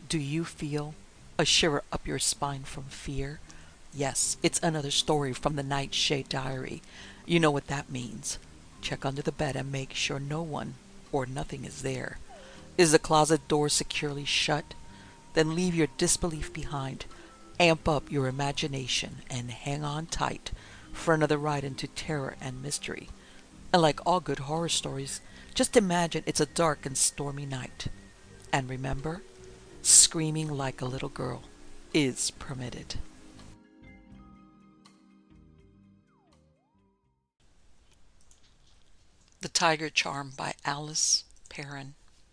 Do you feel a shiver up your spine from fear? Yes, it's another story from the Nightshade Diary. You know what that means. Check under the bed and make sure no one or nothing is there. Is the closet door securely shut? Then leave your disbelief behind. Amp up your imagination and hang on tight for another ride into terror and mystery. And like all good horror stories, just imagine it's a dark and stormy night. And remember, screaming like a little girl is permitted. The Tiger Charm by Alice Perrin.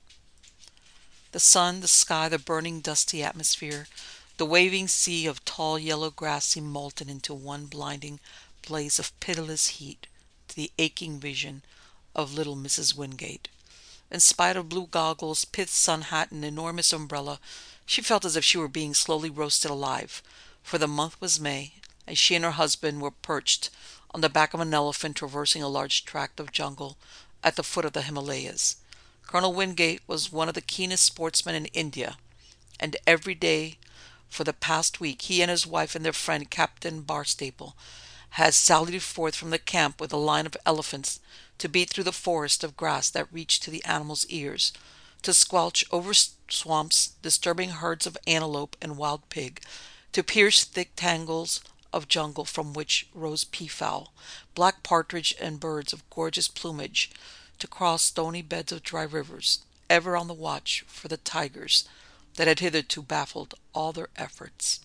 The sun, the sky, the burning dusty atmosphere, the waving sea of tall yellow grass seemed molten into one blinding blaze of pitiless heat to the aching vision of little Mrs. Wingate. In spite of blue goggles, pith sun hat, and enormous umbrella, she felt as if she were being slowly roasted alive, for the month was May, and she and her husband were perched on the back of an elephant traversing a large tract of jungle at the foot of the Himalayas. Colonel Wingate was one of the keenest sportsmen in India, and every day for the past week he and his wife and their friend Captain Barstable had sallied forth from the camp with a line of elephants to beat through the forest of grass that reached to the animals' ears, to squelch over swamps, disturbing herds of antelope and wild pig, to pierce thick tangles of jungle from which rose peafowl, black partridge, and birds of gorgeous plumage, to cross stony beds of dry rivers, ever on the watch for the tigers that had hitherto baffled all their efforts.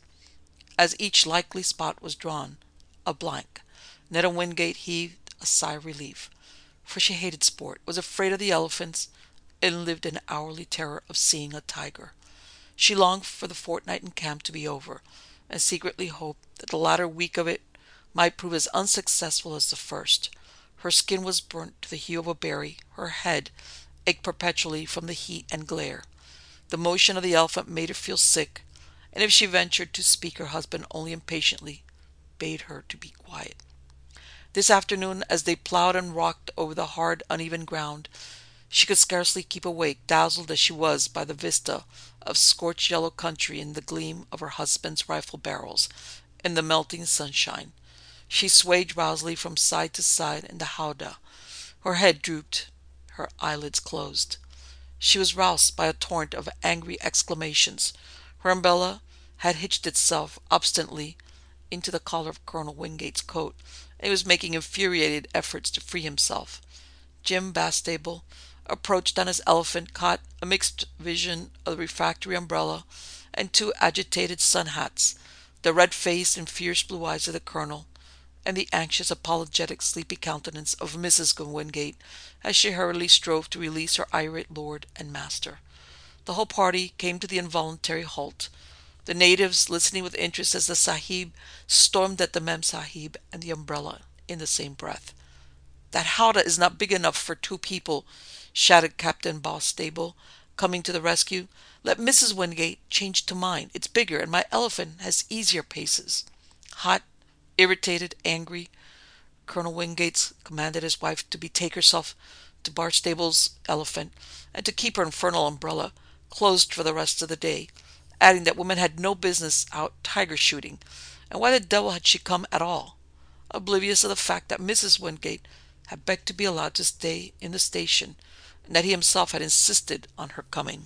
As each likely spot was drawn a blank, Netta Wingate heaved a sigh of relief, for she hated sport, was afraid of the elephants, and lived in hourly terror of seeing a tiger. She longed for the fortnight in camp to be over, and secretly hoped that the latter week of it might prove as unsuccessful as the first. Her skin was burnt to the hue of a berry, her head ached perpetually from the heat and glare. The motion of the elephant made her feel sick, and if she ventured to speak her husband only impatiently bade her to be quiet. This afternoon, as they plowed and rocked over the hard, uneven ground, she could scarcely keep awake, dazzled as she was by the vista of scorched yellow country and the gleam of her husband's rifle barrels in the melting sunshine. She swayed drowsily from side to side in the howdah. Her head drooped, her eyelids closed. She was roused by a torrent of angry exclamations. Her umbrella had hitched itself obstinately into the collar of Colonel Wingate's coat, and he was making infuriated efforts to free himself. Jim Bastable approached on his elephant, caught a mixed vision of the refractory umbrella and two agitated sun hats, the red face and fierce blue eyes of the colonel, and the anxious, apologetic, sleepy countenance of Mrs. Wingate as she hurriedly strove to release her irate lord and master. The whole party came to the involuntary halt, the natives listening with interest as the Sahib stormed at the Mem Sahib and the umbrella in the same breath. "That howdah is not big enough for two people," shouted Captain Barstable, coming to the rescue. "Let Mrs. Wingate change to mine. It's bigger, and my elephant has easier paces." Hot, irritated, angry, Colonel Wingate commanded his wife to betake herself to Barstable's elephant, and to keep her infernal umbrella closed for the rest of the day, adding that women had no business out tiger shooting, and why the devil had she come at all, oblivious of the fact that Mrs. Wingate had begged to be allowed to stay in the station, and that he himself had insisted on her coming.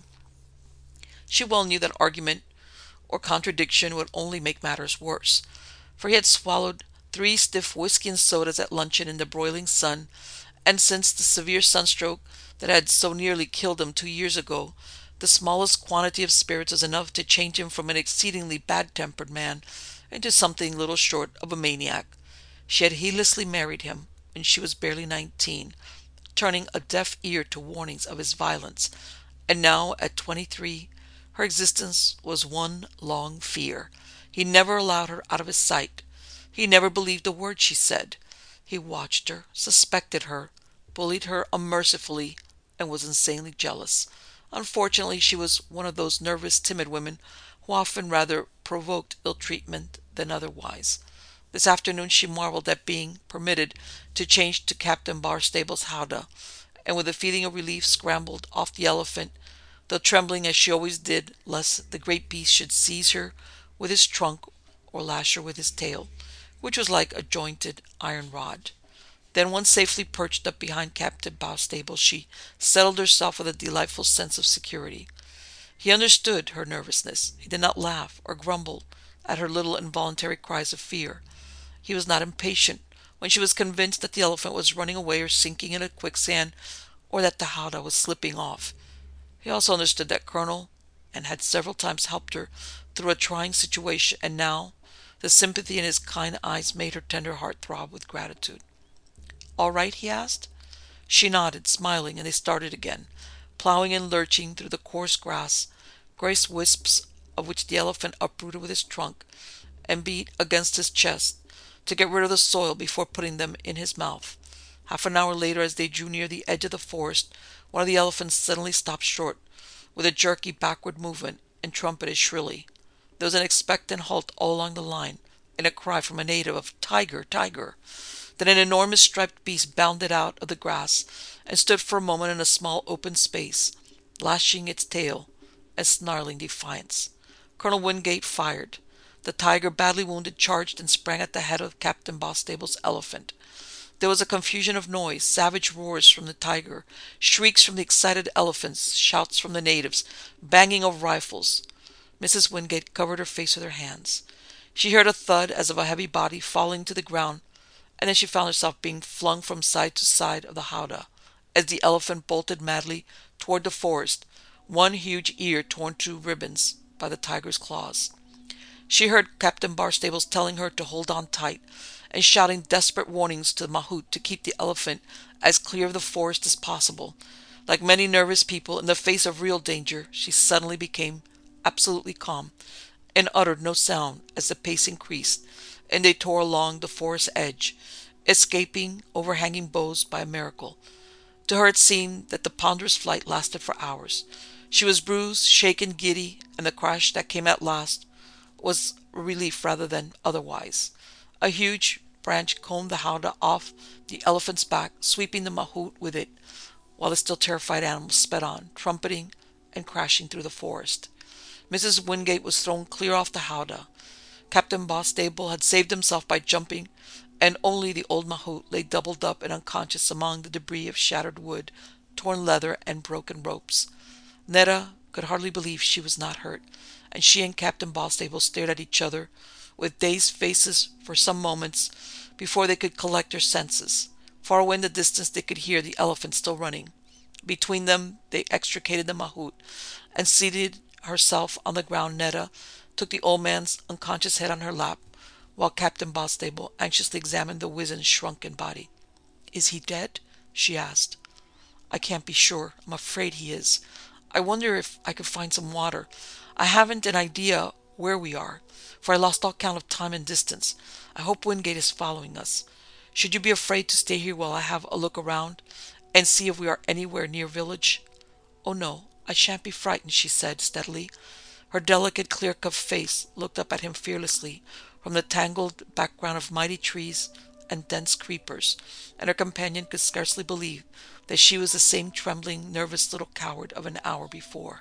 She well knew that argument or contradiction would only make matters worse, for he had swallowed 3 stiff whiskey and sodas at luncheon in the broiling sun, and since the severe sunstroke that had so nearly killed him 2 years ago, the smallest quantity of spirits was enough to change him from an exceedingly bad-tempered man into something little short of a maniac. She had heedlessly married him when she was barely 19, turning a deaf ear to warnings of his violence, and now, at 23, her existence was one long fear. He never allowed her out of his sight. He never believed a word she said. He watched her, suspected her, bullied her unmercifully, and was insanely jealous. Unfortunately, she was one of those nervous, timid women who often rather provoked ill-treatment than otherwise. This afternoon she marveled at being permitted to change to Captain Barstable's howdah, and with a feeling of relief scrambled off the elephant, though trembling as she always did lest the great beast should seize her with his trunk or lash her with his tail, which was like a jointed iron rod. Then, once safely perched up behind Captain Bowstable, she settled herself with a delightful sense of security. He understood her nervousness. He did not laugh or grumble at her little involuntary cries of fear. He was not impatient when she was convinced that the elephant was running away or sinking in a quicksand, or that the howdah was slipping off. He also understood that Colonel and had several times helped her through a trying situation, and now the sympathy in his kind eyes made her tender heart throb with gratitude. "All right?" he asked. She nodded, smiling, and they started again, plowing and lurching through the coarse grass, gray wisps of which the elephant uprooted with his trunk and beat against his chest to get rid of the soil before putting them in his mouth. Half an hour later, as they drew near the edge of the forest, one of the elephants suddenly stopped short, with a jerky backward movement, and trumpeted shrilly. There was an expectant halt all along the line, and a cry from a native of "Tiger! Tiger!" Then an enormous striped beast bounded out of the grass and stood for a moment in a small open space, lashing its tail and snarling defiance. Colonel Wingate fired. The tiger, badly wounded, charged and sprang at the head of Captain Bostable's elephant. There was a confusion of noise, savage roars from the tiger, shrieks from the excited elephants, shouts from the natives, banging of rifles. Mrs. Wingate covered her face with her hands. She heard a thud as of a heavy body falling to the ground, and then she found herself being flung from side to side of the howdah as the elephant bolted madly toward the forest, one huge ear torn to ribbons by the tiger's claws. She heard Captain Barstables telling her to hold on tight, and shouting desperate warnings to the mahout to keep the elephant as clear of the forest as possible. Like many nervous people in the face of real danger, she suddenly became absolutely calm, and uttered no sound as the pace increased, and they tore along the forest edge, escaping overhanging boughs by a miracle. To her it seemed that the ponderous flight lasted for hours. She was bruised, shaken, giddy, and the crash that came at last was relief rather than otherwise. A huge branch combed the howdah off the elephant's back, sweeping the mahout with it, while the still terrified animal sped on, trumpeting and crashing through the forest. Mrs. Wingate was thrown clear off the howdah. Captain Bostable had saved himself by jumping, and only the old mahout lay doubled up and unconscious among the debris of shattered wood, torn leather, and broken ropes. Netta could hardly believe she was not hurt, and she and Captain Bostable stared at each other with dazed faces for some moments before they could collect their senses. Far away in the distance they could hear the elephant still running. Between them they extricated the mahout, and seated herself on the ground, Netta took the old man's unconscious head on her lap, while Captain Bostable anxiously examined the wizened, shrunken body. "Is he dead?" she asked. "I can't be sure. I'm afraid he is. I wonder if I could find some water. I haven't an idea where we are, for I lost all count of time and distance. I hope Wingate is following us. Should you be afraid to stay here while I have a look around and see if we are anywhere near village?" "Oh, no, I shan't be frightened," she said steadily. Her delicate, clear-cut face looked up at him fearlessly from the tangled background of mighty trees and dense creepers, and her companion could scarcely believe that she was the same trembling, nervous little coward of an hour before.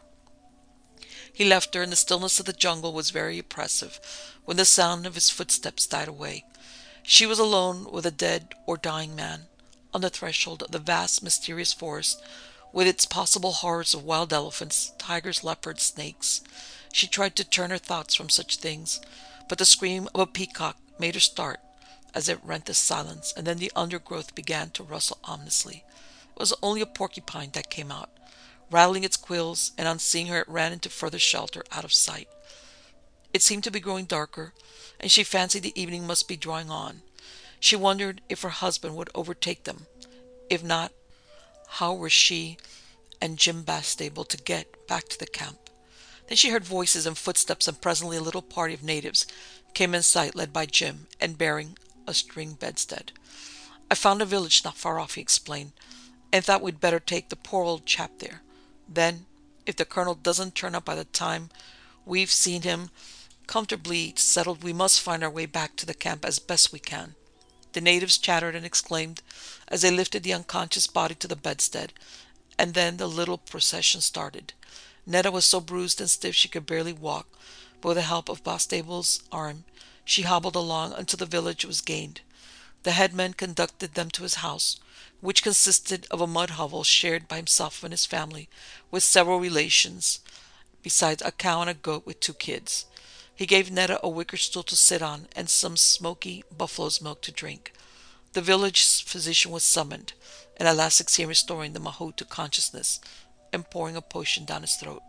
He left her, and the stillness of the jungle was very oppressive when the sound of his footsteps died away. She was alone with a dead or dying man, on the threshold of the vast, mysterious forest, with its possible horrors of wild elephants, tigers, leopards, snakes. She tried to turn her thoughts from such things, but the scream of a peacock made her start as it rent the silence, and then the undergrowth began to rustle ominously. It was only a porcupine that came out, rattling its quills, and on seeing her it ran into further shelter out of sight. It seemed to be growing darker, and she fancied the evening must be drawing on. She wondered if her husband would overtake them. If not, how were she and Jim Bastable to get back to the camp? Then she heard voices and footsteps, and presently a little party of natives came in sight, led by Jim, and bearing a string bedstead. "I found a village not far off," he explained, "and thought we'd better take the poor old chap there. Then, if the colonel doesn't turn up by the time we've seen him comfortably settled, we must find our way back to the camp as best we can." The natives chattered and exclaimed as they lifted the unconscious body to the bedstead, and then the little procession started. Netta was so bruised and stiff she could barely walk, but with the help of Bastable's arm, she hobbled along until the village was gained. The headman conducted them to his house, which consisted of a mud hovel shared by himself and his family, with several relations, besides a cow and a goat with 2 kids. He gave Netta a wicker stool to sit on and some smoky buffalo's milk to drink. The village physician was summoned, and at last succeeded in restoring the mahout to consciousness and pouring a potion down his throat.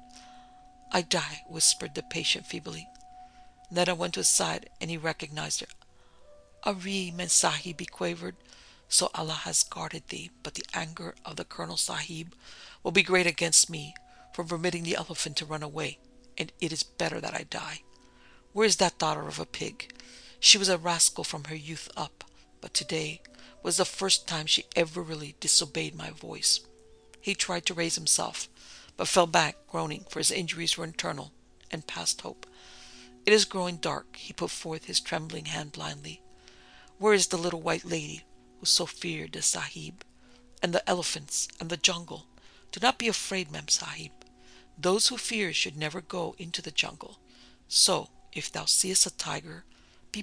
"I die," whispered the patient feebly. Netta went to his side, and he recognized her. "Aree, Memsahib," he quavered. "So Allah has guarded thee, but the anger of the Colonel Sahib will be great against me for permitting the elephant to run away, and it is better that I die. Where is that daughter of a pig? She was a rascal from her youth up, but today was the first time she ever really disobeyed my voice." He tried to raise himself, but fell back, groaning, for his injuries were internal and past hope. "It is growing dark," he put forth his trembling hand blindly. "Where is the little white lady who so feared the Sahib? And the elephants and the jungle? Do not be afraid, Memsahib. Those who fear should never go into the jungle. So, if thou seest a tiger, be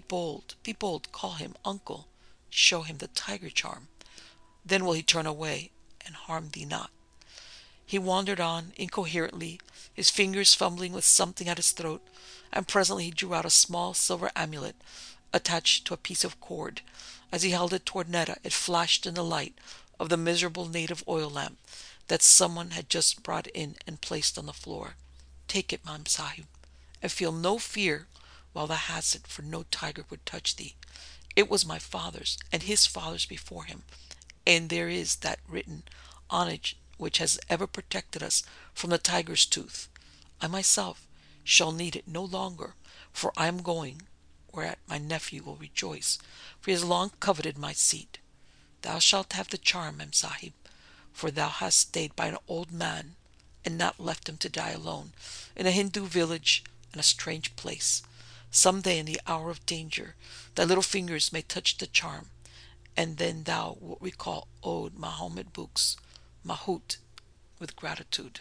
bold, call him uncle, show him the tiger charm. Then will he turn away and harm thee not." He wandered on incoherently, his fingers fumbling with something at his throat, and presently he drew out a small silver amulet attached to a piece of cord. As he held it toward Netta, it flashed in the light of the miserable native oil lamp that someone had just brought in and placed on the floor. "Take it, Memsahib, and feel no fear while thou hast it, for no tiger would touch thee. It was my father's, and his father's before him, and there is that written on it which has ever protected us from the tiger's tooth. I myself shall need it no longer, for I am going, whereat my nephew will rejoice, for he has long coveted my seat. Thou shalt have the charm, Memsahib, for thou hast stayed by an old man, and not left him to die alone in a Hindu village and a strange place. Some day in the hour of danger thy little fingers may touch the charm, and then thou wilt recall old Mohammed Books, Mahout, with gratitude."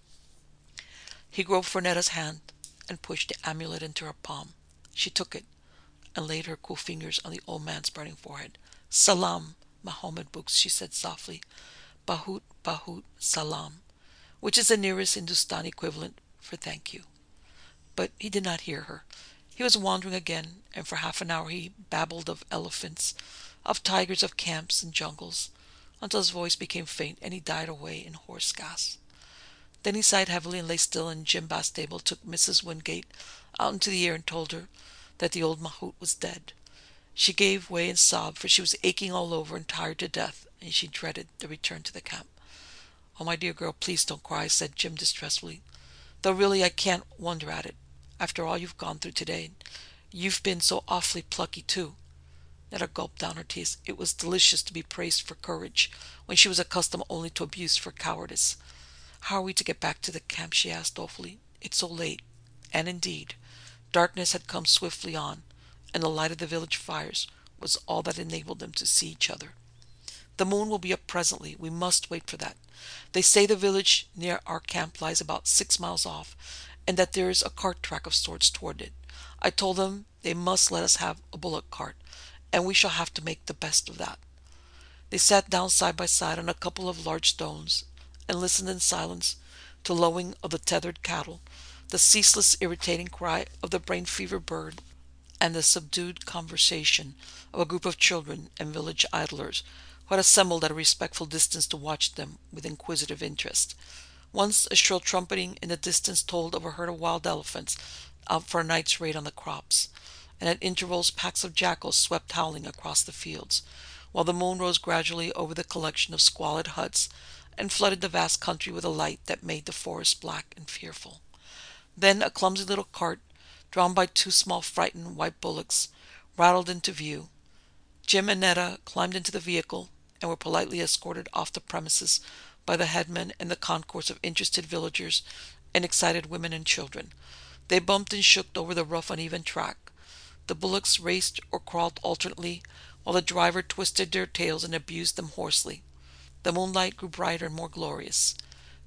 He groped for Netta's hand and pushed the amulet into her palm. She took it and laid her cool fingers on the old man's burning forehead. "Salam, Mohammed Books," she said softly. "Bahut, Bahut, Salam," which is the nearest Hindustani equivalent for thank you. But he did not hear her. He was wandering again, and for half an hour he babbled of elephants, of tigers, of camps and jungles, until his voice became faint and he died away in hoarse gasps. Then he sighed heavily and lay still, and Jim Bastable took Mrs. Wingate out into the air and told her that the old mahout was dead. She gave way and sobbed, for she was aching all over and tired to death, and she dreaded the return to the camp. "Oh, my dear girl, please don't cry," said Jim distressfully. "Though really I can't wonder at it, after all you've gone through today. You've been so awfully plucky, too." Netta gulped down her tears. It was delicious to be praised for courage when she was accustomed only to abuse for cowardice. "How are we to get back to the camp?" she asked dolefully. "It's so late." And indeed, darkness had come swiftly on, and the light of the village fires was all that enabled them to see each other. "The moon will be up presently. We must wait for that. They say the village near our camp lies about 6 miles off, and that there is a cart track of sorts toward it. I told them they must let us have a bullock cart, and we shall have to make the best of that." They sat down side by side on a couple of large stones, and listened in silence to the lowing of the tethered cattle, the ceaseless irritating cry of the brain fever bird, and the subdued conversation of a group of children and village idlers who had assembled at a respectful distance to watch them with inquisitive interest. Once a shrill trumpeting in the distance told of a herd of wild elephants out for a night's raid on the crops, and at intervals packs of jackals swept howling across the fields, while the moon rose gradually over the collection of squalid huts and flooded the vast country with a light that made the forest black and fearful. Then a clumsy little cart, drawn by 2 small frightened white bullocks, rattled into view. Jim and Netta climbed into the vehicle and were politely escorted off the premises by the headman and the concourse of interested villagers and excited women and children. They bumped and shook over the rough, uneven track. The bullocks raced or crawled alternately, while the driver twisted their tails and abused them hoarsely. The moonlight grew brighter and more glorious.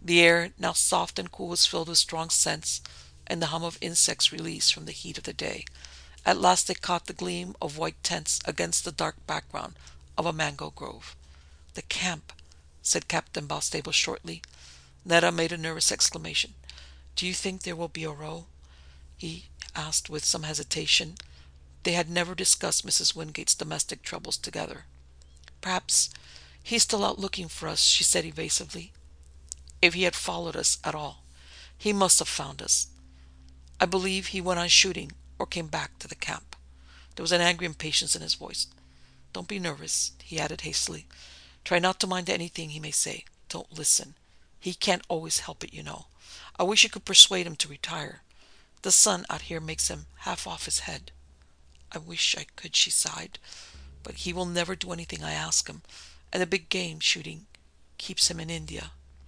The air, now soft and cool, was filled with strong scents and the hum of insects released from the heat of the day. At last they caught the gleam of white tents against the dark background of a mango grove. "The camp," said Captain Balstable shortly. Netta made a nervous exclamation. "Do you think there will be a row?" he asked with some hesitation. They had never discussed Mrs. Wingate's domestic troubles together. "Perhaps he's still out looking for us," she said evasively. "If he had followed us at all, he must have found us. I believe he went on shooting or came back to the camp." There was an angry impatience in his voice. "Don't be nervous," he added hastily. "Try not to mind anything he may say. Don't listen. He can't always help it, you know. I wish you could persuade him to retire. The sun out here makes him half off his head." "I wish I could," she sighed. "But he will never do anything I ask him, and the big game shooting keeps him in India."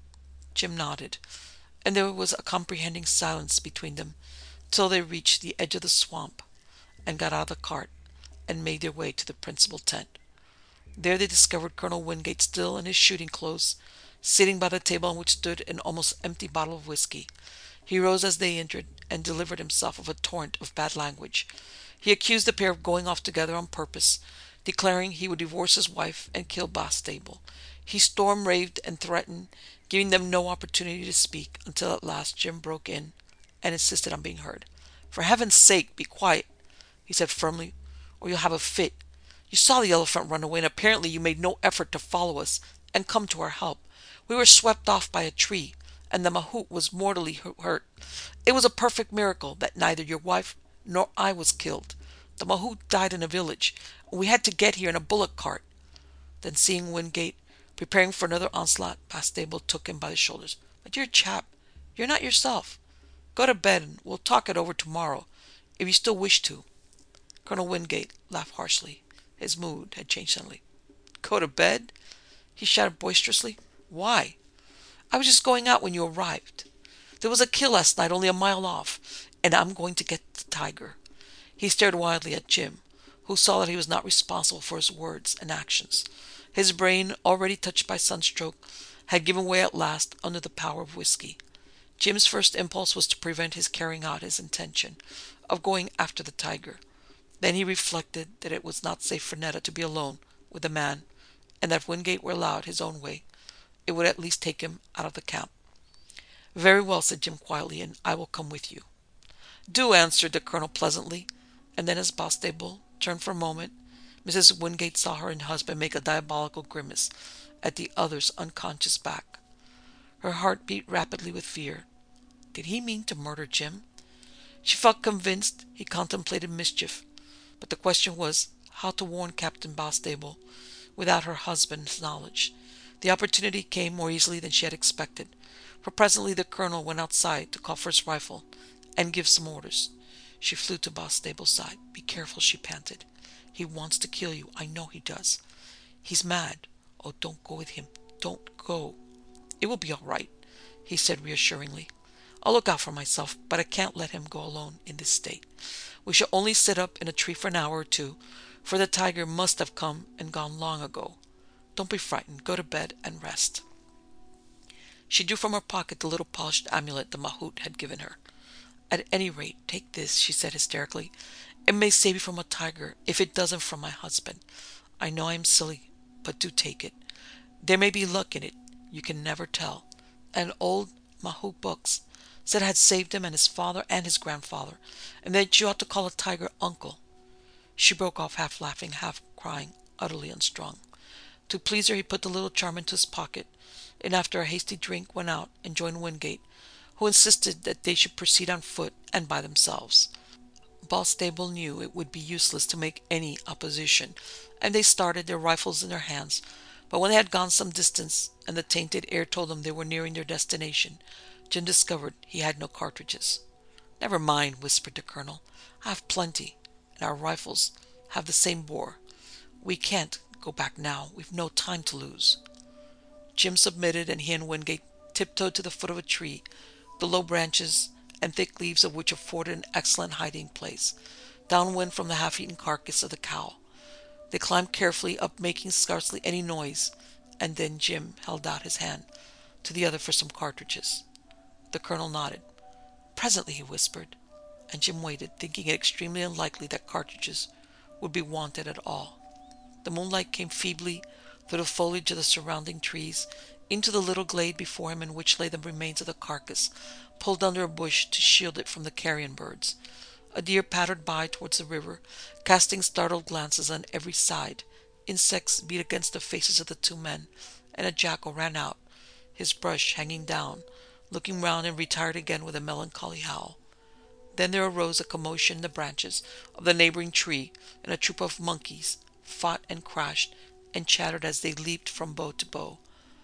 Jim nodded, and there was a comprehending silence between them till they reached the edge of the swamp and got out of the cart and made their way to the principal tent. There they discovered Colonel Wingate still in his shooting clothes, sitting by the table on which stood an almost empty bottle of whiskey. He rose as they entered and delivered himself of a torrent of bad language. He accused the pair of going off together on purpose, declaring he would divorce his wife and kill Bastable. He stormed, raved, and threatened, giving them no opportunity to speak, until at last Jim broke in and insisted on being heard. "For heaven's sake, be quiet," he said firmly, "or you'll have a fit. You saw the elephant run away, and apparently you made no effort to follow us and come to our help. We were swept off by a tree, and the mahout was mortally hurt. It was a perfect miracle that neither your wife nor I was killed. The mahout died in a village, and we had to get here in a bullock cart." Then, seeing Wingate preparing for another onslaught, Bastable took him by the shoulders. "My dear chap, you're not yourself. Go to bed, and we'll talk it over tomorrow, if you still wish to." Colonel Wingate laughed harshly. His mood had changed suddenly. "Go to bed?" he shouted boisterously. "Why? I was just going out when you arrived. There was a kill last night only a mile off, and I'm going to get the tiger." He stared wildly at Jim, who saw that he was not responsible for his words and actions. His brain, already touched by sunstroke, had given way at last under the power of whiskey. Jim's first impulse was to prevent his carrying out his intention of going after the tiger. Then he reflected that it was not safe for Netta to be alone with the man, and that if Wingate were allowed his own way, it would at least take him out of the camp. "Very well," said Jim quietly, "and I will come with you." "Do," answered the colonel pleasantly, and then as Bastable turned for a moment, Mrs. Wingate saw her husband make a diabolical grimace at the other's unconscious back. Her heart beat rapidly with fear. Did he mean to murder Jim? She felt convinced he contemplated mischief, but the question was how to warn Captain Bastable without her husband's knowledge. The opportunity came more easily than she had expected, for presently the colonel went outside to call for his rifle and give some orders. She flew to Bastable's side. "Be careful," she panted. "He wants to kill you. I know he does. He's mad. Oh, don't go with him. Don't go." "It will be all right," he said reassuringly. "I'll look out for myself, but I can't let him go alone in this state. We shall only sit up in a tree for an hour or two, for the tiger must have come and gone long ago. Don't be frightened. Go to bed and rest." She drew from her pocket the little polished amulet the mahout had given her. "At any rate, take this," she said hysterically. "It may save you from a tiger, if it doesn't from my husband. I know I am silly, but do take it. There may be luck in it. You can never tell. And old mahout books said it had saved him and his father and his grandfather, and that you ought to call a tiger uncle." She broke off, half laughing, half crying, utterly unstrung. To please her, he put the little charm into his pocket, and after a hasty drink went out and joined Wingate, who insisted that they should proceed on foot and by themselves. Balstable knew it would be useless to make any opposition, and they started, their rifles in their hands. But when they had gone some distance, and the tainted air told them they were nearing their destination, Jim discovered he had no cartridges. "Never mind," whispered the colonel. "I have plenty, and our rifles have the same bore. We can't go back now. We've no time to lose." Jim submitted, and he and Wingate tiptoed to the foot of a tree, the low branches and thick leaves of which afforded an excellent hiding place, downwind from the half-eaten carcass of the cow. They climbed carefully up, making scarcely any noise, and then Jim held out his hand. to the other for some cartridges. The colonel nodded. "Presently," he whispered, and Jim waited, thinking it extremely unlikely that cartridges would be wanted at all. The moonlight came feebly through the foliage of the surrounding trees into the little glade before him, in which lay the remains of the carcass, pulled under a bush to shield it from the carrion birds. A deer pattered by towards the river, casting startled glances on every side. Insects beat against the faces of the two men, and a jackal ran out, his brush hanging down, looking round and retired again with a melancholy howl. Then there arose a commotion in the branches of the neighboring tree, and a troop of monkeys fought and crashed and chattered as they leaped from bough to bough.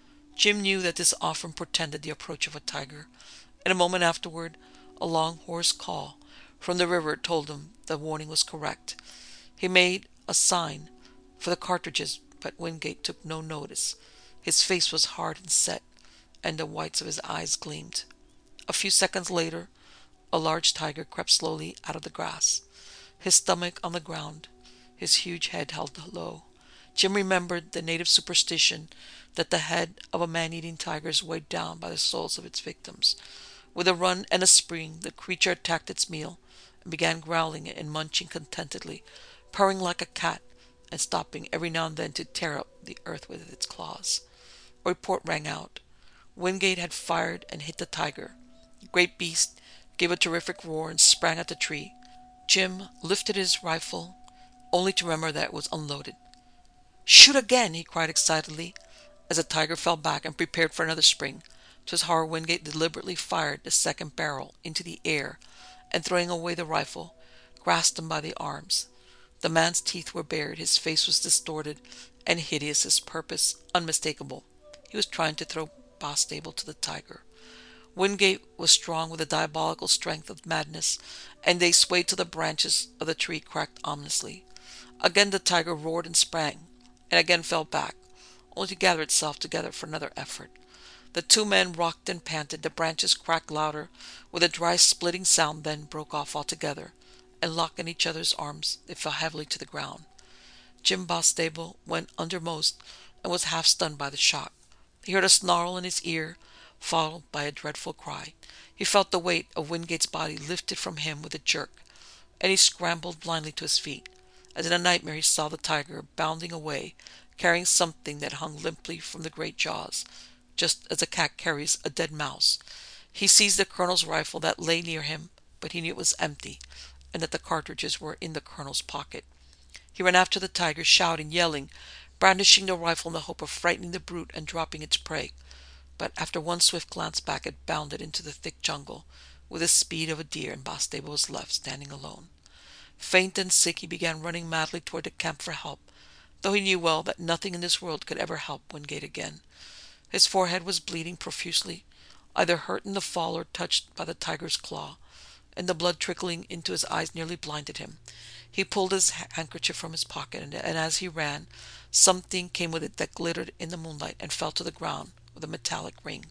Jim knew that this often portended the approach of a tiger, and a moment afterward a long hoarse call from the river told him the warning was correct. He made a sign for the cartridges, but Wingate took no notice. His face was hard and set, and the whites of his eyes gleamed. A few seconds later, a large tiger crept slowly out of the grass, his stomach on the ground, his huge head held low. Jim remembered the native superstition that the head of a man-eating tiger is weighed down by the souls of its victims. With a run and a spring, the creature attacked its meal and began growling and munching contentedly, purring like a cat, and stopping every now and then to tear up the earth with its claws. A report rang out. Wingate had fired and hit the tiger. The great beast gave a terrific roar and sprang at the tree. Jim lifted his rifle, only to remember that it was unloaded. "Shoot again!" he cried excitedly, as the tiger fell back and prepared for another spring. To his horror, Wingate deliberately fired the second barrel into the air, and throwing away the rifle, grasped him by the arms. The man's teeth were bared, his face was distorted and hideous, his purpose unmistakable. He was trying to throw Bastable to the tiger. Wingate was strong with the diabolical strength of madness, and they swayed till the branches of the tree cracked ominously. Again the tiger roared and sprang, and again fell back, only to gather itself together for another effort. The two men rocked and panted, the branches cracked louder, with a dry splitting sound, then broke off altogether, and locked in each other's arms, they fell heavily to the ground. Jim Bastable went undermost and was half stunned by the shock. He heard a snarl in his ear, followed by a dreadful cry. He felt the weight of Wingate's body lifted from him with a jerk, and he scrambled blindly to his feet. As in a nightmare, he saw the tiger bounding away, carrying something that hung limply from the great jaws, just as a cat carries a dead mouse. He seized the colonel's rifle that lay near him, but he knew it was empty, and that the cartridges were in the colonel's pocket. He ran after the tiger, shouting, yelling, brandishing the rifle in the hope of frightening the brute and dropping its prey. But after one swift glance back, it bounded into the thick jungle with the speed of a deer, and Bastable was left standing alone. Faint and sick, he began running madly toward the camp for help, though he knew well that nothing in this world could ever help Wingate again. His forehead was bleeding profusely, either hurt in the fall or touched by the tiger's claw, and the blood trickling into his eyes nearly blinded him. He pulled his handkerchief from his pocket, and as he ran, something came with it that glittered in the moonlight and fell to the ground with a metallic ring.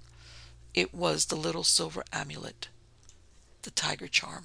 It was the little silver amulet, the tiger charm.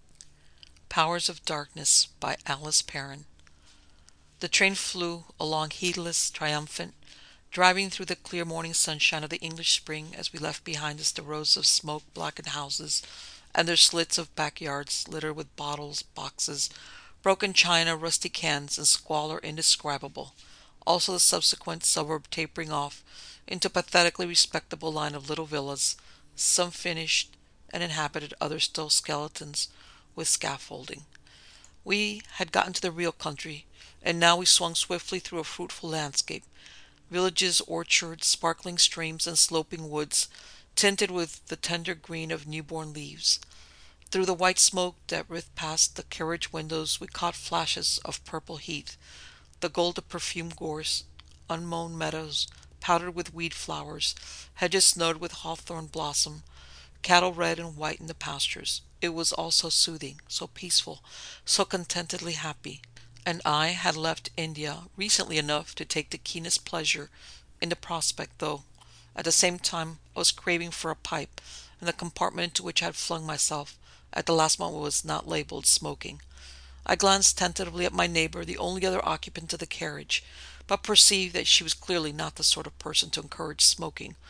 Powers of Darkness by Alice Perrin. The train flew along heedless, triumphant, driving through the clear morning sunshine of the English spring as we left behind us the rows of smoke-blackened houses and their slits of backyards littered with bottles, boxes, broken china, rusty cans, and squalor indescribable. Also the subsequent suburb tapering off into a pathetically respectable line of little villas, some finished and inhabited, others still skeletons with scaffolding. We had gotten to the real country, and now we swung swiftly through a fruitful landscape. Villages, orchards, sparkling streams, and sloping woods, tinted with the tender green of newborn leaves. Through the white smoke that writhed past the carriage windows we caught flashes of purple heath, the gold of perfumed gorse, unmown meadows powdered with weed flowers, hedges snowed with hawthorn blossom, cattle red and white in the pastures. It was all so soothing, so peaceful, so contentedly happy. And I had left India recently enough to take the keenest pleasure in the prospect, though at the same time I was craving for a pipe, and the compartment into which I had flung myself at the last moment was not labeled smoking. I glanced tentatively at my neighbor, the only other occupant of the carriage, but perceived that she was clearly not the sort of person to encourage smoking,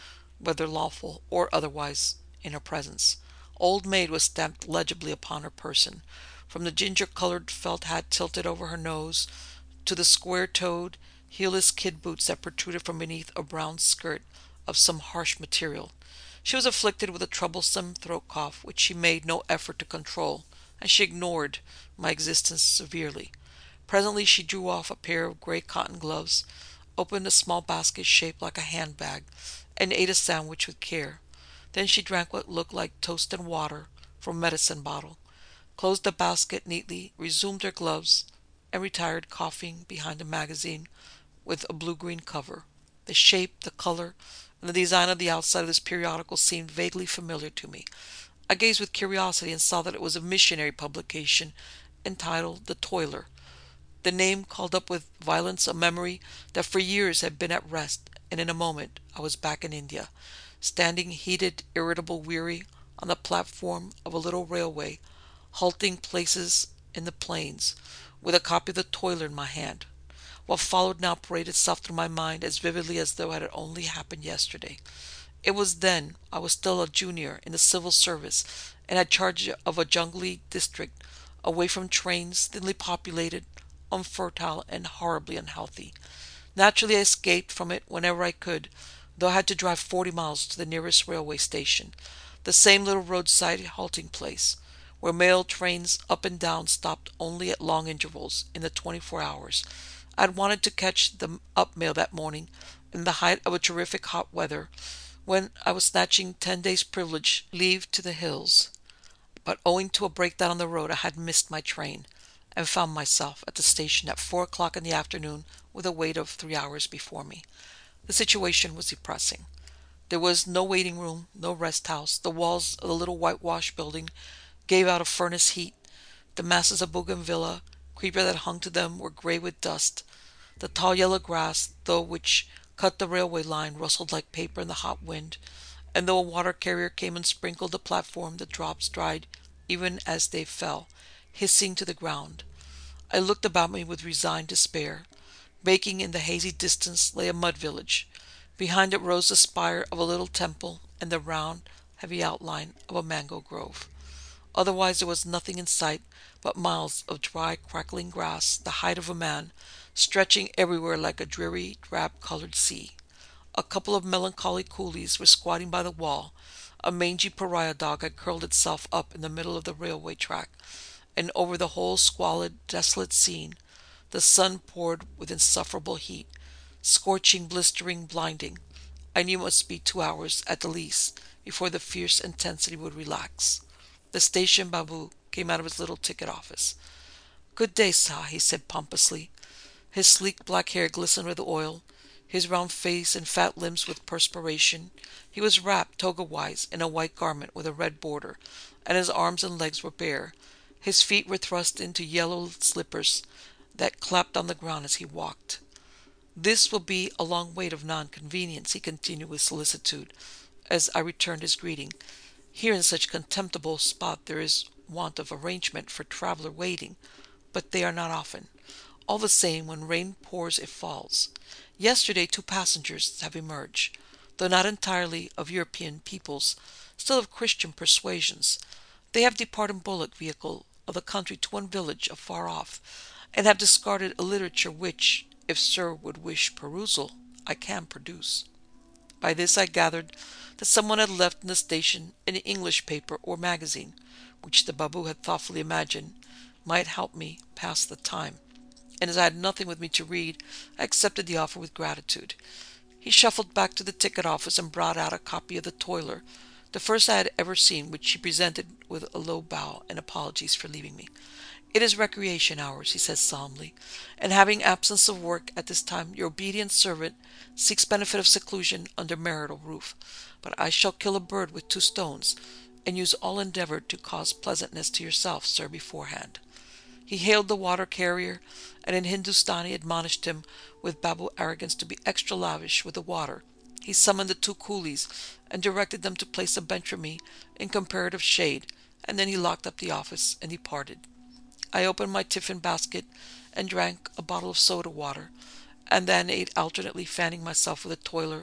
whether lawful or otherwise, in her presence. Old Maid was stamped legibly upon her person, from the ginger-colored felt hat tilted over her nose to the square-toed, heelless kid boots that protruded from beneath a brown skirt of some harsh material. She was afflicted with a troublesome throat cough which she made no effort to control, and she ignored my existence severely. Presently she drew off a pair of gray cotton gloves, opened a small basket shaped like a handbag, and ate a sandwich with care. Then she drank what looked like toast and water from a medicine bottle, closed the basket neatly, resumed her gloves, and retired coughing behind a magazine with a blue-green cover. The shape, the color, and the design of the outside of this periodical seemed vaguely familiar to me. I gazed with curiosity and saw that it was a missionary publication entitled The Toiler. The name called up with violence a memory that for years had been at rest, and in a moment I was back in India, standing heated, irritable, weary, on the platform of a little railway, halting places in the plains, with a copy of The Toiler in my hand. What followed now paraded itself through my mind as vividly as though it had only happened yesterday. It was then I was still a junior in the civil service and had charge of a jungly district away from trains, thinly populated, unfertile, and horribly unhealthy. Naturally I escaped from it whenever I could, though I had to drive 40 miles to the nearest railway station, the same little roadside halting place, where mail trains up and down stopped only at long intervals in the 24 hours. I had wanted to catch the up mail that morning in the height of a terrific hot weather, when I was snatching 10 days' privilege leave to the hills. But owing to a breakdown on the road I had missed my train, and found myself at the station at 4 o'clock in the afternoon with a wait of 3 hours before me. The situation was depressing. There was no waiting room, no rest house. The walls of the little whitewashed building gave out a furnace heat. The masses of bougainvillea creeper that hung to them were gray with dust. The tall yellow grass, though which cut the railway line, rustled like paper in the hot wind, and though a water carrier came and sprinkled the platform, the drops dried even as they fell, hissing to the ground. I looked about me with resigned despair. Baking in the hazy distance lay a mud village. Behind it rose the spire of a little temple and the round, heavy outline of a mango grove. Otherwise there was nothing in sight but miles of dry, crackling grass, the height of a man, stretching everywhere like a dreary, drab-colored sea. A couple of melancholy coolies were squatting by the wall. A mangy pariah dog had curled itself up in the middle of the railway track, and over the whole squalid, desolate scene the sun poured with insufferable heat, scorching, blistering, blinding. I knew it must be 2 hours at the least before the fierce intensity would relax. The station babu came out of his little ticket office. "Good day, sir," he said pompously. His sleek black hair glistened with oil, his round face and fat limbs with perspiration. He was wrapped, toga-wise, in a white garment with a red border, and his arms and legs were bare. His feet were thrust into yellow slippers that clapped on the ground as he walked. "This will be a long wait of non-convenience," he continued with solicitude, as I returned his greeting. "Here in such contemptible spot there is want of arrangement for traveller waiting, but they are not often. All the same, when rain pours it falls. Yesterday 2 passengers have emerged, though not entirely of European peoples, still of Christian persuasions. They have departed in bullock vehicle of the country to one village afar off, and have discarded a literature which, if sir would wish perusal, I can produce." By this I gathered that someone had left in the station an English paper or magazine, which the babu had thoughtfully imagined might help me pass the time, and as I had nothing with me to read, I accepted the offer with gratitude. He shuffled back to the ticket office and brought out a copy of The Toiler, the first I had ever seen, which he presented with a low bow and apologies for leaving me. "It is recreation hours," he said solemnly, "and having absence of work at this time, your obedient servant seeks benefit of seclusion under marital roof. But I shall kill a bird with 2 stones, and use all endeavour to cause pleasantness to yourself, sir, beforehand." He hailed the water carrier, and in Hindustani admonished him with babu arrogance to be extra lavish with the water. He summoned the 2 coolies, and directed them to place a bench for me in comparative shade, and then he locked up the office and departed. I opened my tiffin basket and drank a bottle of soda water, and then ate alternately, fanning myself with a toiler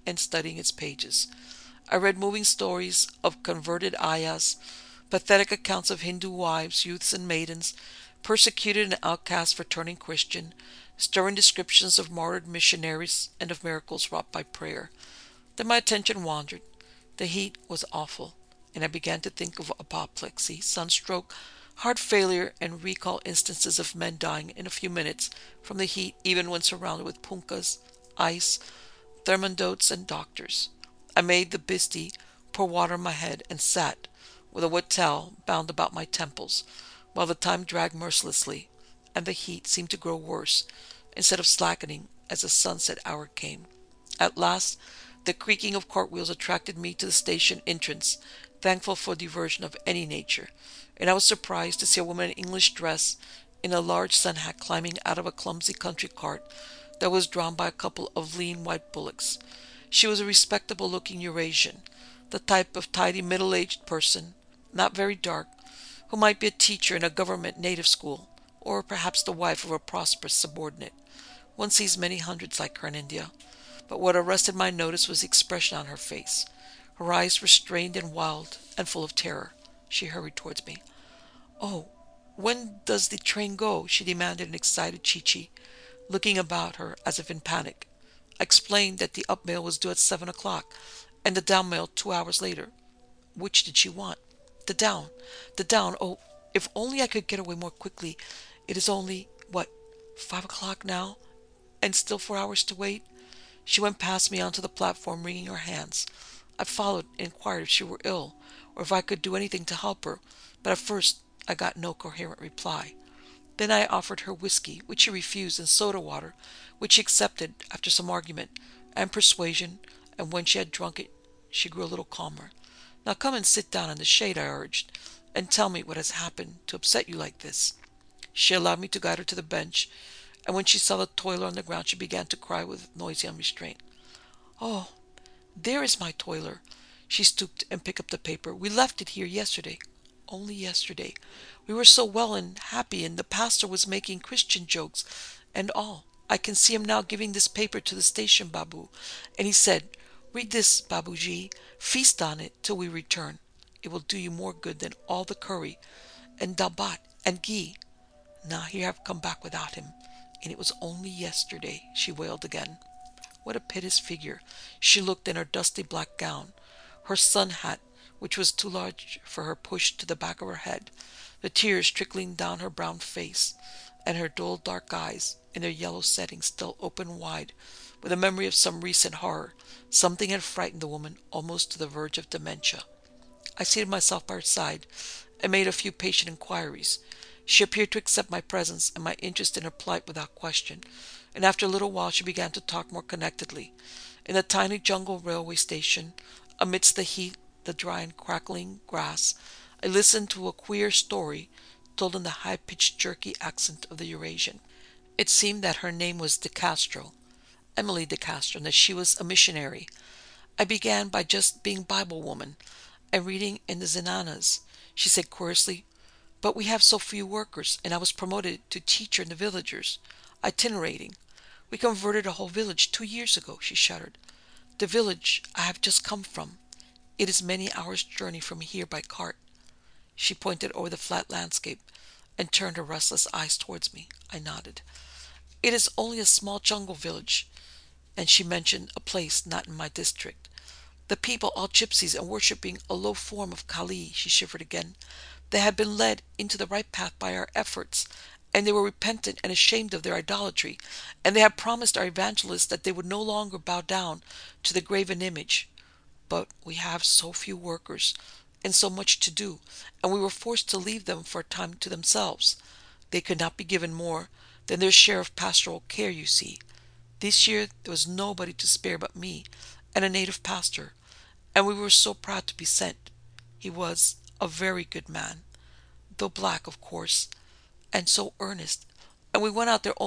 and studying its pages. I read moving stories of converted ayahs, pathetic accounts of Hindu wives, youths, and maidens, persecuted and outcast for turning Christian, stirring descriptions of martyred missionaries and of miracles wrought by prayer. Then my attention wandered. The heat was awful, and I began to think of apoplexy, sunstroke, heart failure, and recall instances of men dying in a few minutes from the heat even when surrounded with punkas, ice, thermodotes, and doctors. I made the bhisti pour water on my head and sat with a wet towel bound about my temples, while the time dragged mercilessly, and the heat seemed to grow worse instead of slackening as the sunset hour came. At last, the creaking of cartwheels attracted me to the station entrance, thankful for diversion of any nature, and I was surprised to see a woman in English dress in a large sun hat climbing out of a clumsy country cart that was drawn by a couple of lean white bullocks. She was a respectable-looking Eurasian, the type of tidy middle-aged person, not very dark, who might be a teacher in a government native school, or perhaps the wife of a prosperous subordinate. One sees many hundreds like her in India, but what arrested my notice was the expression on her face. Her eyes were strained and wild and full of terror. She hurried towards me. "Oh, when does the train go?" she demanded in excited Chichi, looking about her as if in panic. I explained that the up mail was due at 7 o'clock, and the down mail 2 hours later. Which did she want? The down. The down. Oh, if only I could get away more quickly. It is only, what, 5 o'clock now? And still 4 hours to wait? She went past me onto the platform, wringing her hands. I followed and inquired if she were ill, or if I could do anything to help her, but at first I got no coherent reply. Then I offered her whiskey, which she refused, and soda water, which she accepted after some argument and persuasion, and when she had drunk it, she grew a little calmer. "Now come and sit down in the shade," I urged, "and tell me what has happened to upset you like this." She allowed me to guide her to the bench, and when she saw the toiler on the ground, she began to cry with noisy unrestraint. "Oh, there is my toiler." She stooped and picked up the paper. "We left it here yesterday. Only yesterday. We were so well and happy, and the pastor was making Christian jokes and all. I can see him now giving this paper to the station babu, and he said, 'Read this, Babuji. Feast on it till we return. It will do you more good than all the curry and dabat and ghee.' Now here I've come back without him, and it was only yesterday," she wailed again. What a piteous figure she looked in her dusty black gown, her sun hat, which was too large for her, pushed to the back of her head, the tears trickling down her brown face, and her dull dark eyes, in their yellow setting, still open wide with a memory of some recent horror. Something had frightened the woman almost to the verge of dementia. I seated myself by her side and made a few patient inquiries. She appeared to accept my presence and my interest in her plight without question, and after a little while she began to talk more connectedly. In the tiny jungle railway station, amidst the heat, the dry and crackling grass, I listened to a queer story told in the high-pitched jerky accent of the Eurasian. It seemed that her name was De Castro, Emily De Castro, and that she was a missionary. I began by just being Bible woman and reading in the zenanas. She said curiously, "But we have so few workers, and I was promoted to teacher in the villagers, itinerating. We converted a whole village 2 years ago," she shuddered. "The village I have just come from. It is many hours' journey from here by cart." She pointed over the flat landscape and turned her restless eyes towards me. I nodded. "It is only a small jungle village," and she mentioned a place not in my district. "The people all gypsies and worshipping a low form of Kali." She shivered again. "They had been led into the right path by our efforts, and they were repentant and ashamed of their idolatry, and they had promised our evangelist that they would no longer bow down to the graven image. But we have so few workers and so much to do, and we were forced to leave them for a time to themselves. They could not be given more than their share of pastoral care, you see. This year there was nobody to spare but me and a native pastor, and we were so proud to be sent. He was a very good man, though black, of course, and so earnest, and we went out there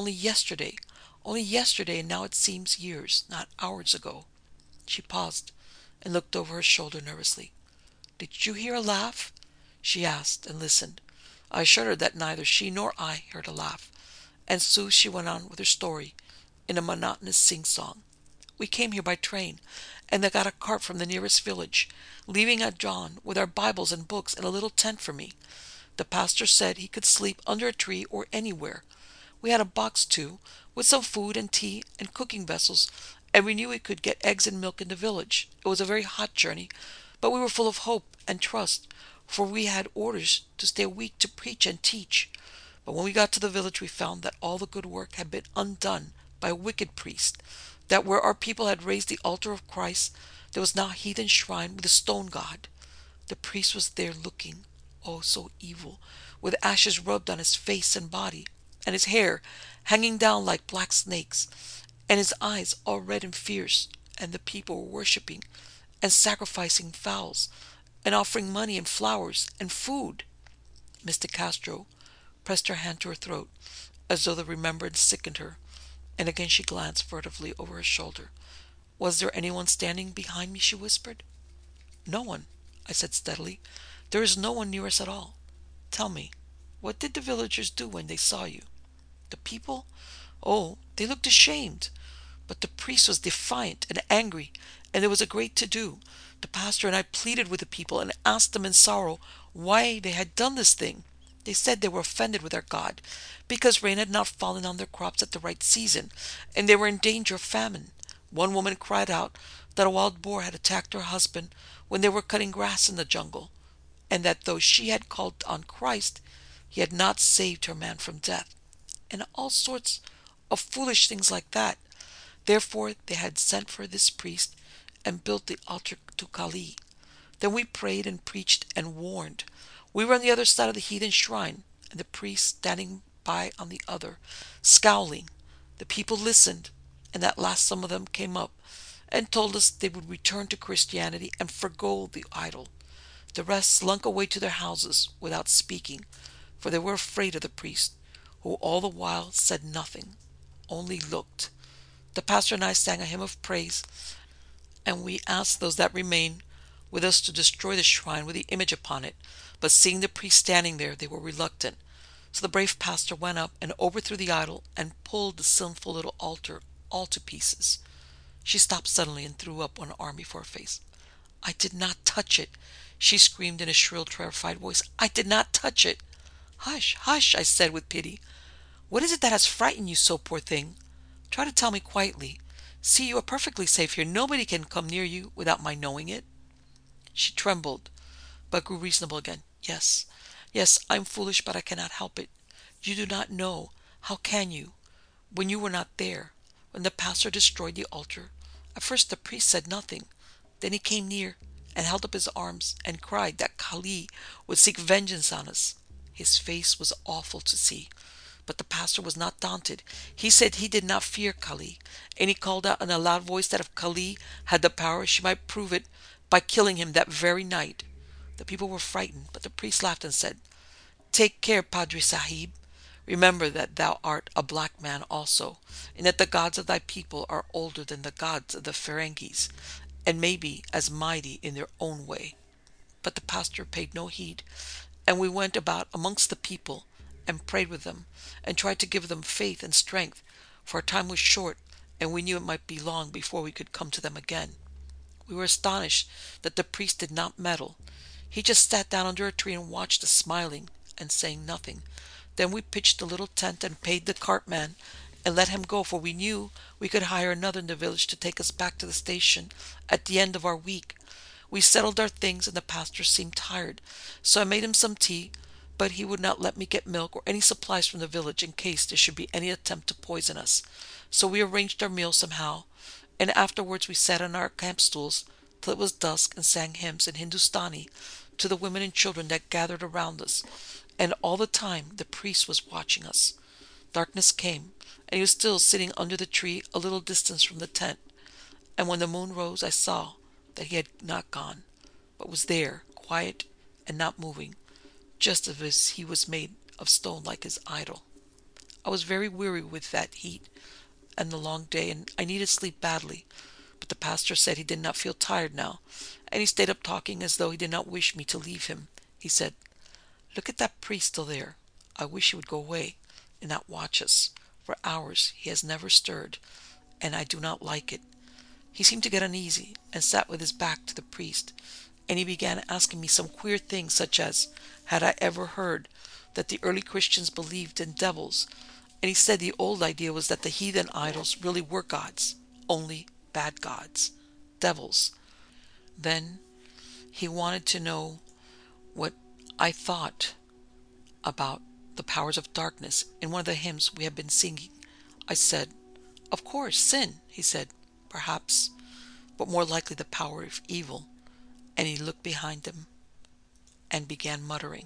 only yesterday, and now it seems years, not hours ago." She paused and looked over her shoulder nervously. "Did you hear a laugh?" she asked, and listened. I assured her that neither she nor I heard a laugh, and soothed, she went on with her story in a monotonous sing-song. We came here by train, and they got a cart from the nearest village, leaving at dawn with our Bibles and books and a little tent for me. The pastor said he could sleep under a tree or anywhere. We had a box, too, with some food and tea and cooking vessels, and we knew we could get eggs and milk in the village. It was a very hot journey, but we were full of hope and trust, for we had orders to stay a week to preach and teach. But when we got to the village, we found that all the good work had been undone by a wicked priest, that where our people had raised the altar of Christ, there was now a heathen shrine with a stone god. The priest was there looking, oh so evil, with ashes rubbed on his face and body, and his hair hanging down like black snakes, and his eyes all red and fierce, and the people were worshipping and sacrificing fowls, and offering money and flowers and food. Mr. Castro pressed her hand to her throat, as though the remembrance sickened her, and again she glanced furtively over her shoulder. Was there anyone standing behind me? She whispered. No one, I said steadily. There is no one near us at all. Tell me, what did the villagers do when they saw you? The people? Oh, they looked ashamed. But the priest was defiant and angry, and there was a great to-do. The pastor and I pleaded with the people and asked them in sorrow why they had done this thing. They said they were offended with their God, because rain had not fallen on their crops at the right season, and they were in danger of famine. One woman cried out that a wild boar had attacked her husband when they were cutting grass in the jungle, and that though she had called on Christ, he had not saved her man from death, and all sorts of foolish things like that. Therefore they had sent for this priest and built the altar to Kali. Then we prayed and preached and warned. We were on the other side of the heathen shrine, and the priest standing by on the other, scowling. The people listened, and at last some of them came up and told us they would return to Christianity and forgo the idol. The rest slunk away to their houses without speaking, for they were afraid of the priest, who all the while said nothing, only looked. The pastor and I sang a hymn of praise, and we asked those that remained with us to destroy the shrine with the image upon it, but seeing the priest standing there, they were reluctant. So the brave pastor went up and overthrew the idol and pulled the sinful little altar all to pieces. She stopped suddenly and threw up one arm before her face. I did not touch it, she screamed in a shrill, terrified voice. I did not touch it. Hush, hush, I said with pity. What is it that has frightened you so, poor thing? Try to tell me quietly. See, you are perfectly safe here. Nobody can come near you without my knowing it. She trembled, but grew reasonable again. Yes, yes, I'm foolish, but I cannot help it. You do not know. How can you? When you were not there, when the pastor destroyed the altar, at first the priest said nothing. Then he came near and held up his arms and cried that Kali would seek vengeance on us. His face was awful to see. But the pastor was not daunted. He said he did not fear Kali, and he called out in a loud voice that if Kali had the power, she might prove it by killing him that very night. The people were frightened, but the priest laughed and said, Take care, Padri Sahib. Remember that thou art a black man also, and that the gods of thy people are older than the gods of the Ferengis, and may be as mighty in their own way. But the pastor paid no heed, and we went about amongst the people and prayed with them and tried to give them faith and strength, for our time was short and we knew it might be long before we could come to them again. We were astonished that the priest did not meddle. He just sat down under a tree and watched us, smiling and saying nothing. Then we pitched the little tent and paid the cartman and let him go, for we knew we could hire another in the village to take us back to the station at the end of our week. We settled our things, and the pastor seemed tired, so I made him some tea, but he would not let me get milk or any supplies from the village in case there should be any attempt to poison us. So we arranged our meal somehow, and afterwards we sat on our camp stools till it was dusk and sang hymns in Hindustani to the women and children that gathered around us, and all the time the priest was watching us. Darkness came, and he was still sitting under the tree a little distance from the tent, and when the moon rose I saw that he had not gone, but was there, quiet and not moving, just as if he was made of stone like his idol. I was very weary with that heat and the long day, and I needed sleep badly, but the pastor said he did not feel tired now, and he stayed up talking as though he did not wish me to leave him. He said, Look at that priest still there. I wish he would go away and not watch us. For hours he has never stirred, and I do not like it. He seemed to get uneasy and sat with his back to the priest, and he began asking me some queer things, such as, had I ever heard that the early Christians believed in devils, and he said the old idea was that the heathen idols really were gods, only bad gods, devils. Then he wanted to know what I thought about the powers of darkness in one of the hymns we had been singing. I said, "Of course, sin," he said, "perhaps, but more likely the power of evil." And he looked behind him and began muttering.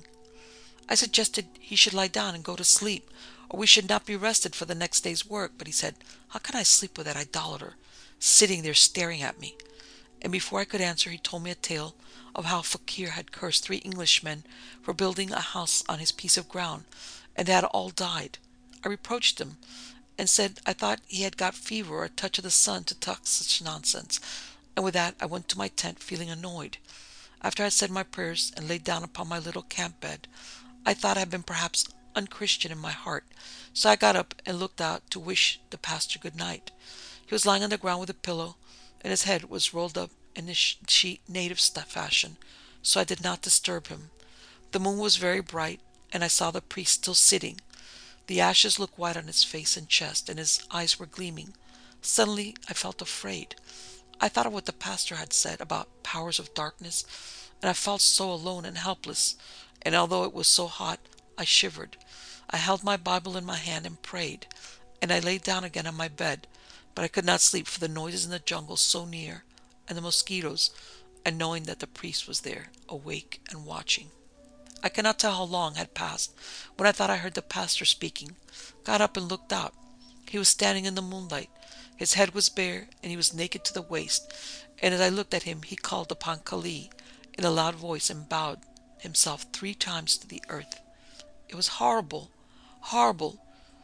I suggested he should lie down and go to sleep, or we should not be rested for the next day's work, but he said, "How can I sleep with that idolater sitting there staring at me?" And before I could answer, he told me a tale of how Fakir had cursed 3 Englishmen for building a house on his piece of ground, and they had all died. I reproached him, and said I thought he had got fever or a touch of the sun to talk such nonsense, and with that I went to my tent feeling annoyed. After I had said my prayers and laid down upon my little camp bed, I thought I had been perhaps unchristian in my heart, so I got up and looked out to wish the pastor good night. He was lying on the ground with a pillow, and his head was rolled up in the sheet native fashion, so I did not disturb him. The moon was very bright, and I saw the priest still sitting. The ashes looked white on his face and chest, and his eyes were gleaming. Suddenly I felt afraid. I thought of what the pastor had said about powers of darkness, and I felt so alone and helpless, and although it was so hot, I shivered. I held my Bible in my hand and prayed, and I lay down again on my bed, but I could not sleep for the noises in the jungle so near, and the mosquitoes, and knowing that the priest was there, awake and watching. I cannot tell how long had passed when I thought I heard the pastor speaking, got up and looked out. He was standing in the moonlight. His head was bare, and he was naked to the waist, and as I looked at him he called upon Kali in a loud voice and bowed himself 3 times to the earth. It was horrible, horrible,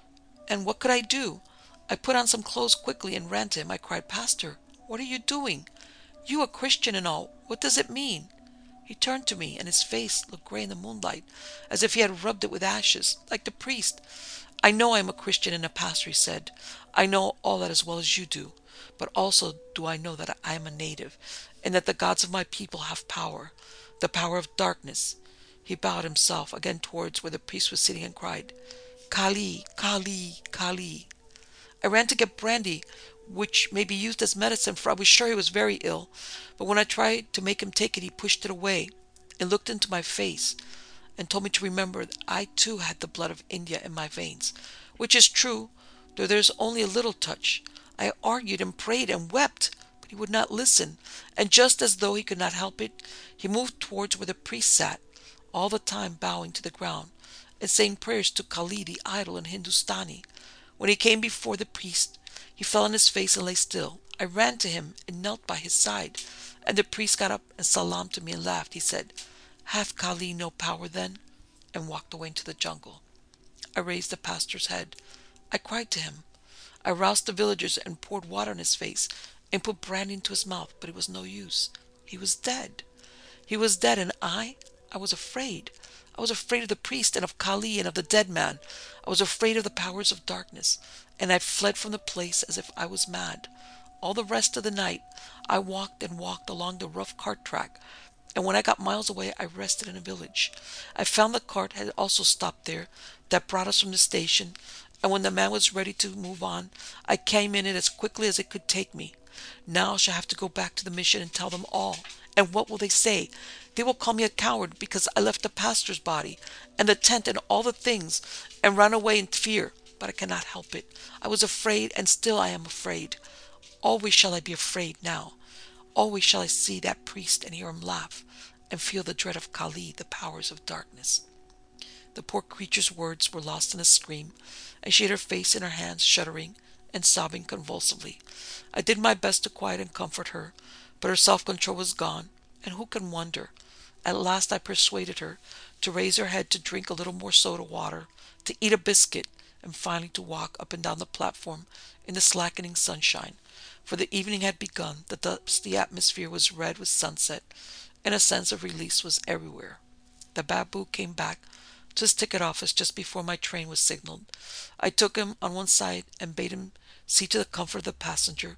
and what could I do? I put on some clothes quickly and ran to him. I cried, "Pastor, what are you doing? You a Christian and all, what does it mean?" He turned to me, and his face looked gray in the moonlight, as if he had rubbed it with ashes, like the priest. "I know I am a Christian and a pastor," he said. "I know all that as well as you do, but also do I know that I am a native, and that the gods of my people have power, the power of darkness." He bowed himself again towards where the priest was sitting and cried, "Kali, Kali, Kali." I ran to get brandy, which may be used as medicine, for I was sure he was very ill, but when I tried to make him take it, he pushed it away and looked into my face and told me to remember that I too had the blood of India in my veins, which is true, though there's only a little touch. I argued and prayed and wept, but he would not listen, and just as though he could not help it, he moved towards where the priest sat, all the time bowing to the ground and saying prayers to Kali the idol in Hindustani. When he came before the priest, he fell on his face and lay still. I ran to him and knelt by his side, and the priest got up and salaamed to me and laughed. He said, "Hath Kali no power then?" and walked away into the jungle. I raised the pastor's head. I cried to him. I roused the villagers and poured water on his face and put brandy into his mouth, but it was no use. He was dead. He was dead, and I was afraid. I was afraid of the priest and of Kali and of the dead man. I was afraid of the powers of darkness, and I fled from the place as if I was mad. All the rest of the night I walked and walked along the rough cart track, and when I got miles away I rested in a village. I found the cart had also stopped there that brought us from the station, and when the man was ready to move on, I came in it as quickly as it could take me. Now I shall have to go back to the mission and tell them all. And what will they say? They will call me a coward because I left the pastor's body and the tent and all the things and ran away in fear. But I cannot help it. I was afraid, and still I am afraid. Always shall I be afraid now. Always shall I see that priest and hear him laugh and feel the dread of Kali, the powers of darkness. The poor creature's words were lost in a scream, and she hid her face in her hands, shuddering and sobbing convulsively. I did my best to quiet and comfort her, but her self-control was gone, and who can wonder? At last I persuaded her to raise her head, to drink a little more soda water, to eat a biscuit, and finally to walk up and down the platform in the slackening sunshine, for the evening had begun, the dusty atmosphere was red with sunset, and a sense of release was everywhere. The baboo came back to his ticket office just before my train was signaled. I took him on one side and bade him see to the comfort of the passenger,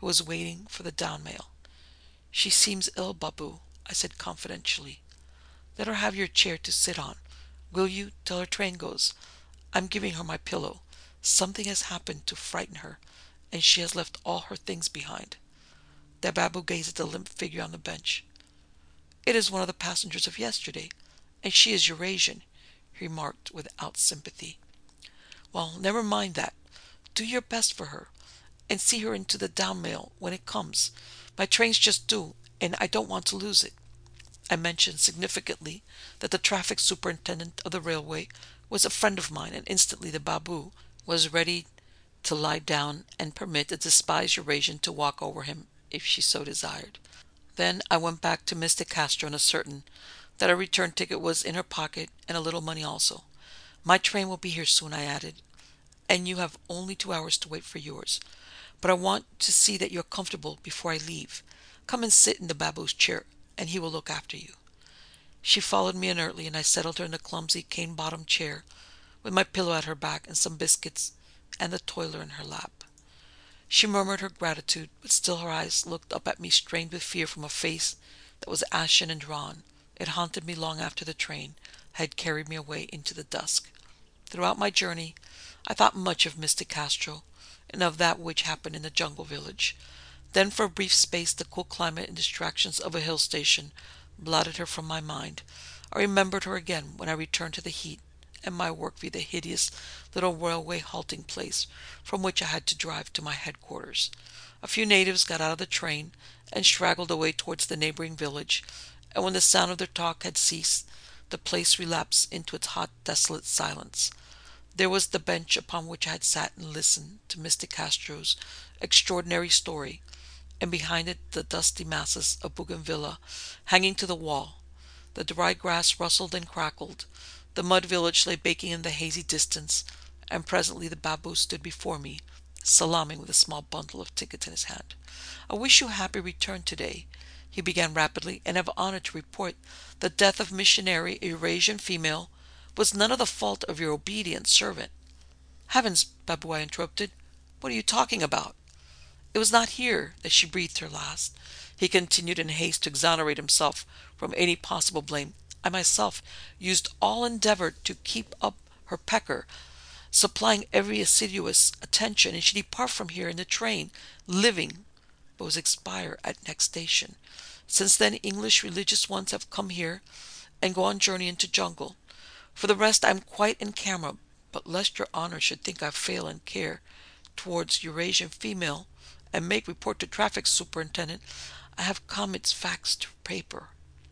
who was waiting for the down mail. "She seems ill, Babu," I said confidentially. "Let her have your chair to sit on, will you, till her train goes? I'm giving her my pillow. Something has happened to frighten her, and she has left all her things behind." The Babu gazed at the limp figure on the bench. "It is one of the passengers of yesterday, and she is Eurasian," he remarked without sympathy. "Well, never mind that. Do your best for her, and see her into the down mail when it comes. My train's just due, and I don't want to lose it." I mentioned significantly that the traffic superintendent of the railway was a friend of mine, and instantly the Babu was ready to lie down and permit the despised Eurasian to walk over him if she so desired. Then I went back to Mr. Castro and ascertained that a return ticket was in her pocket and a little money also. "My train will be here soon," I added, "and you have only 2 hours to wait for yours. But I want to see that you're comfortable before I leave. Come and sit in the Babu's chair, and he will look after you." She followed me inertly, and I settled her in the clumsy cane-bottomed chair, with my pillow at her back and some biscuits and the toiler in her lap. She murmured her gratitude, but still her eyes looked up at me strained with fear from a face that was ashen and drawn. It haunted me long after the train had carried me away into the dusk. Throughout my journey, I thought much of Mr. Castro and of that which happened in the jungle village. Then for a brief space the cool climate and distractions of a hill station blotted her from my mind. I remembered her again when I returned to the heat and my work via the hideous little railway halting place from which I had to drive to my headquarters. A few natives got out of the train and straggled away towards the neighboring village, and when the sound of their talk had ceased, the place relapsed into its hot, desolate silence. There was the bench upon which I had sat and listened to Mr. Castro's extraordinary story, and behind it the dusty masses of bougainvillea hanging to the wall. The dry grass rustled and crackled. The mud village lay baking in the hazy distance, and presently the Babu stood before me, salaaming with a small bundle of tickets in his hand. "I wish you a happy return today," he began rapidly, "and have honor to report the death of missionary Eurasian female was none of the fault of your obedient servant." "Heavens, Babu," I interrupted, "what are you talking about?" "It was not here that she breathed her last," he continued in haste to exonerate himself from any possible blame. "I myself used all endeavor to keep up her pecker, supplying every assiduous attention, and she departed from here in the train, living, but was expire at next station. Since then English religious ones have come here and go on journey into jungle. For the rest I am quite in camera, but lest your honor should think I fail in care towards Eurasian female and make report to traffic superintendent, I have come its facts to paper."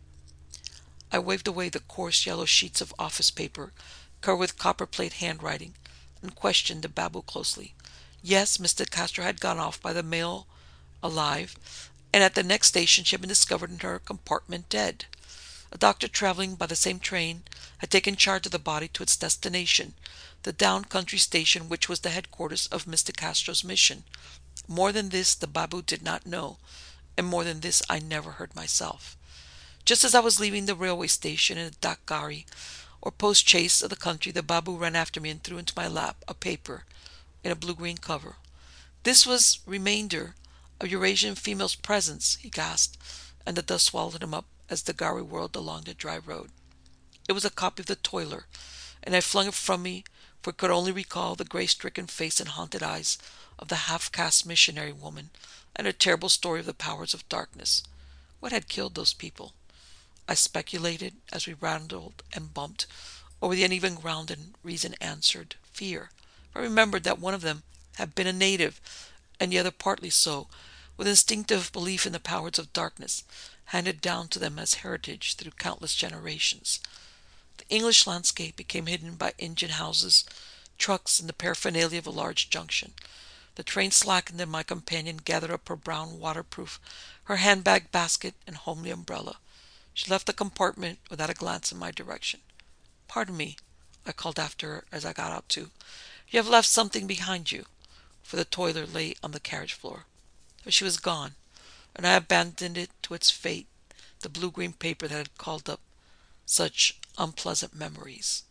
I waved away the coarse yellow sheets of office paper covered with copperplate handwriting and questioned the Babu closely. Yes, Mr. Castro had gone off by the mail alive, and at the next station she had been discovered in her compartment dead. A doctor traveling by the same train had taken charge of the body to its destination, the down country station which was the headquarters of Mr. Castro's mission. More than this the Babu did not know, and more than this I never heard myself. Just as I was leaving the railway station in a dak gari, or post-chaise of the country, the Babu ran after me and threw into my lap a paper in a blue-green cover. "This was remainder of Eurasian female's presence," he gasped, and the dust swallowed him up as the gari whirled along the dry road. It was a copy of the Toiler, and I flung it from me, for it could only recall the grey-stricken face and haunted eyes of the half-caste missionary woman, and a terrible story of the powers of darkness. What had killed those people? I speculated as we rattled and bumped over the uneven ground, and reason answered, fear. I remembered that one of them had been a native, and the other partly so, with instinctive belief in the powers of darkness, handed down to them as heritage through countless generations. The English landscape became hidden by engine houses, trucks, and the paraphernalia of a large junction. The train slackened, and my companion gathered up her brown waterproof, her handbag, basket, and homely umbrella. She left the compartment without a glance in my direction. "Pardon me," I called after her as I got out too. "You have left something behind you," for the Toiler lay on the carriage floor. But she was gone, and I abandoned it to its fate, the blue-green paper that had called up such unpleasant memories.